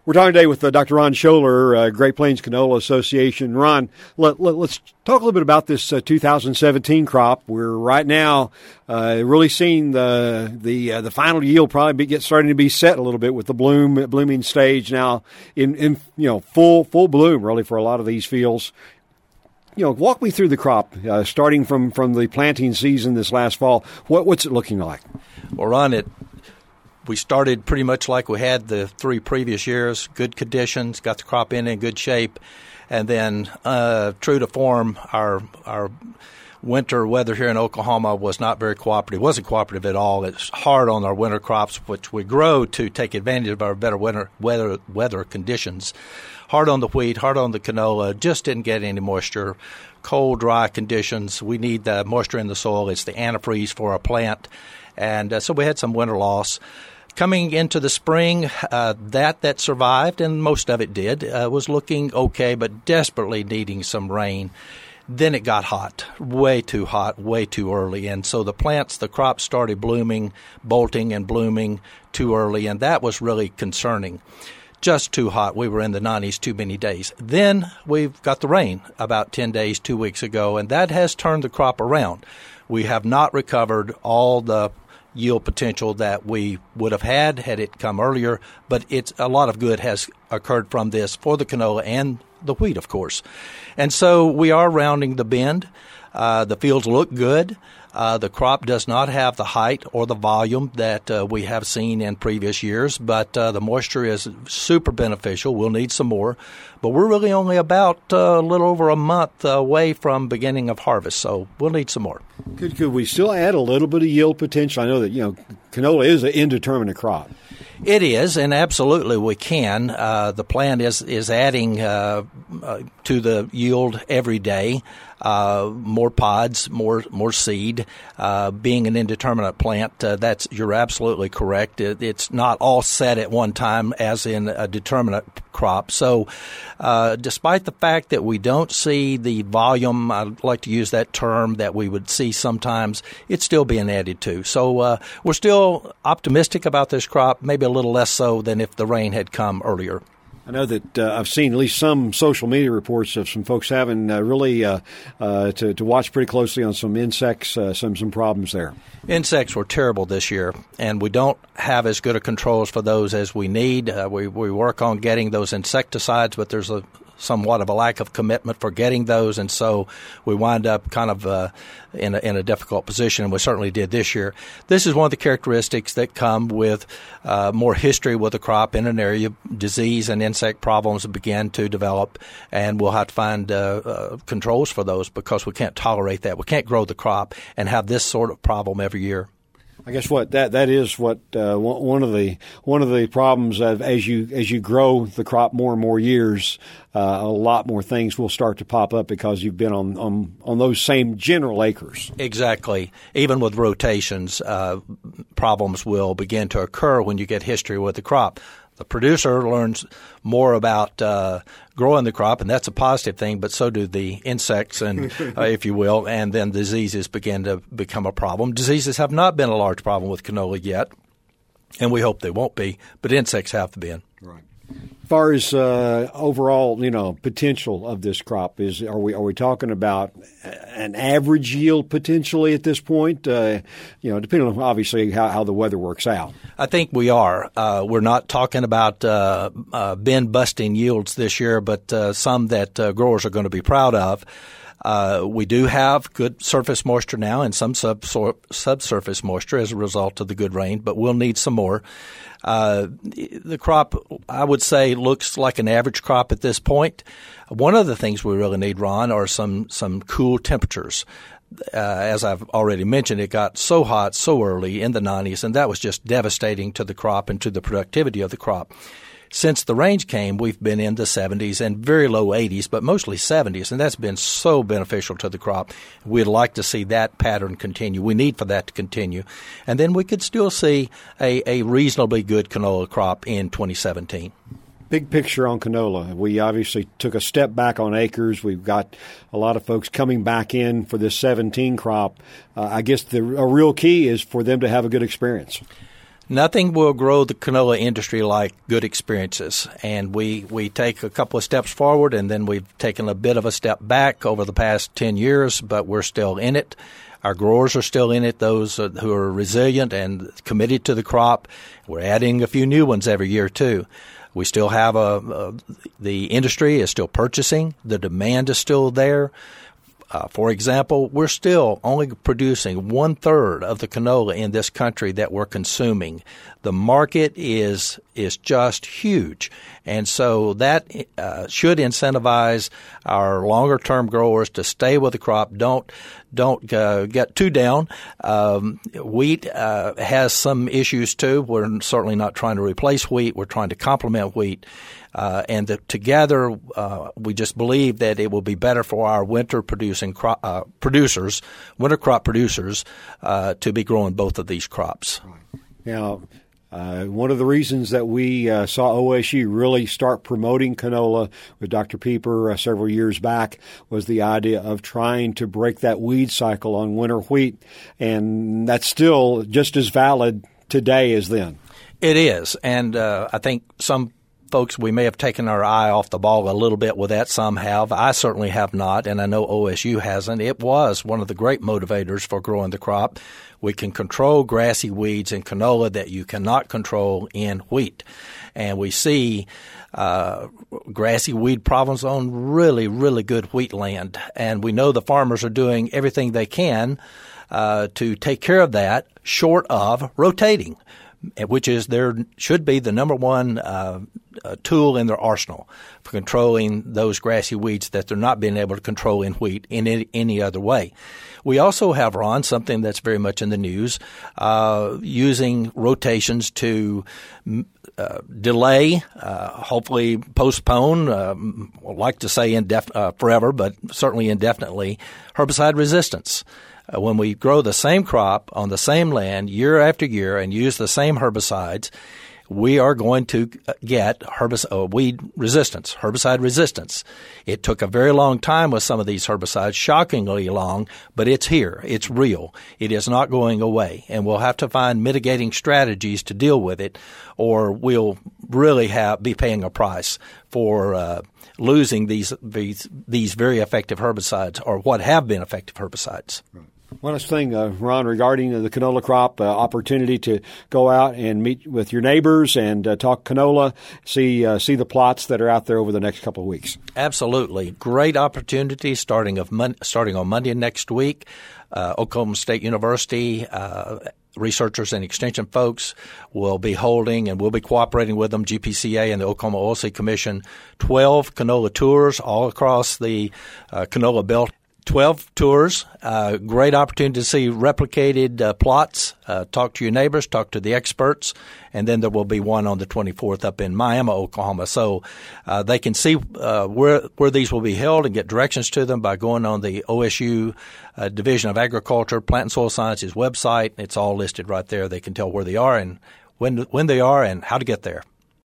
We're talking today with Dr. Ron Scholer, Great Plains Canola Association. Ron, let's talk a little bit about this 2017 crop. We're right now really seeing the final yield probably starting to be set a little bit with the blooming stage now in full bloom really for a lot of these fields. Walk me through the crop, starting from the planting season this last fall. What's it looking like? Well, Ron, we started pretty much like we had the 3 previous years, good conditions, got the crop in good shape, and then true to form, our winter weather here in Oklahoma was not very cooperative. It wasn't cooperative at all. It's hard on our winter crops, which we grow to take advantage of our better winter weather conditions. Hard on the wheat, hard on the canola, just didn't get any moisture. Cold, dry conditions. We need the moisture in the soil. It's the antifreeze for our plant. And so we had some winter loss. Coming into the spring, that survived, and most of it did, was looking okay, but desperately needing some rain. Then it got hot, way too early. And so the crops started blooming, bolting and blooming too early, and that was really concerning. Just too hot. We were in the 90s too many days. Then we've got the rain about 10 days, 2 weeks ago, and that has turned the crop around. We have not recovered all the yield potential that we would have had it come earlier, but a lot of good has occurred from this for the canola and the wheat, of course. And so we are rounding the bend. The fields look good. The crop does not have the height or the volume that we have seen in previous years, but the moisture is super beneficial. We'll need some more. But we're really only about a little over a month away from beginning of harvest, so we'll need some more. Could we still add a little bit of yield potential? I know that canola is an indeterminate crop. It is, and absolutely we can. The plant is adding to the yield every day. More pods, more seed. Being an indeterminate plant, you're absolutely correct. It's not all set at one time as in a determinate crop. So despite the fact that we don't see the volume, I'd like to use that term, that we would see sometimes, it's still being added to. So we're still optimistic about this crop, maybe a little less so than if the rain had come earlier. I know that I've seen at least some social media reports of some folks having really to watch pretty closely on some insects, some problems there. Insects were terrible this year, and we don't have as good a controls for those as we need. We work on getting those insecticides, but there's somewhat of a lack of commitment for getting those, and so we wind up kind of in a difficult position, and we certainly did this year. This is one of the characteristics that come with more history with the crop in an area. Disease and insect problems begin to develop, and we'll have to find controls for those because we can't tolerate that. We can't grow the crop and have this sort of problem every year. I guess that is what one of the problems of as you grow the crop more and more years, a lot more things will start to pop up because you've been on those same general acres. Exactly. Even with rotations, problems will begin to occur when you get history with the crop. The producer learns more about growing the crop, and that's a positive thing, but so do the insects, and if you will, and then diseases begin to become a problem. Diseases have not been a large problem with canola yet, and we hope they won't be, but insects have been. Right. As far as overall, potential of this crop, are we talking about an average yield potentially at this point? Depending on obviously how the weather works out. I think we are. We're not talking about bin busting yields this year, but some that growers are going to be proud of. We do have good surface moisture now and some subsurface moisture as a result of the good rain, but we'll need some more. The crop, I would say, looks like an average crop at this point. One of the things we really need, Ron, are some cool temperatures. As I've already mentioned, it got so hot so early in the 90s, and that was just devastating to the crop and to the productivity of the crop. Since the range came, we've been in the 70s and very low 80s, but mostly 70s, and that's been so beneficial to the crop. We'd like to see that pattern continue. We need for that to continue. And then we could still see a reasonably good canola crop in 2017. Big picture on canola. We obviously took a step back on acres. We've got a lot of folks coming back in for this 17 crop. I guess a real key is for them to have a good experience. Nothing will grow the canola industry like good experiences. And we take a couple of steps forward, and then we've taken a bit of a step back over the past 10 years, but we're still in it. Our growers are still in it, those who are resilient and committed to the crop. We're adding a few new ones every year, too. We still have the industry is still purchasing. The demand is still there. For example, we're still only producing 1/3 of the canola in this country that we're consuming. The market is just huge, and so that should incentivize our longer-term growers to stay with the crop. Don't get too down. Wheat has some issues too. We're certainly not trying to replace wheat. We're trying to complement wheat. Together, we just believe that it will be better for our winter crop producers, to be growing both of these crops. Now, one of the reasons that we saw OSU really start promoting canola with Dr. Pieper several years back was the idea of trying to break that weed cycle on winter wheat, and that's still just as valid today as then. It is, and I think some folks, we may have taken our eye off the ball a little bit with that. Some have. I certainly have not, and I know OSU hasn't. It was one of the great motivators for growing the crop. We can control grassy weeds in canola that you cannot control in wheat. And we see grassy weed problems on really, really good wheat land. And we know the farmers are doing everything they can to take care of that, short of rotating, which is should be the number one tool in their arsenal for controlling those grassy weeds that they're not being able to control in wheat in any other way. We also have, Ron, something that's very much in the news, using rotations to delay, hopefully postpone, I'd like to say forever, but certainly indefinitely, herbicide resistance. When we grow the same crop on the same land year after year and use the same herbicides, we are going to get herbicide resistance. It took a very long time with some of these herbicides, shockingly long, but it's here. It's real. It is not going away, and we'll have to find mitigating strategies to deal with it, or we'll really be paying a price for losing these very effective herbicides, or what have been effective herbicides. Right. One last thing, Ron, regarding the canola crop, opportunity to go out and meet with your neighbors and talk canola, see the plots that are out there over the next couple of weeks. Absolutely. Great opportunity starting on Monday next week. Oklahoma State University researchers and extension folks will be holding, and we'll be cooperating with them, GPCA and the Oklahoma Oilseed Commission, 12 canola tours all across the canola belt. 12 tours, great opportunity to see replicated plots, talk to your neighbors, talk to the experts, and then there will be one on the 24th up in Miami, Oklahoma. So they can see where these will be held and get directions to them by going on the OSU Division of Agriculture, Plant and Soil Sciences website. It's all listed right there. They can tell where they are and when they are and how to get there.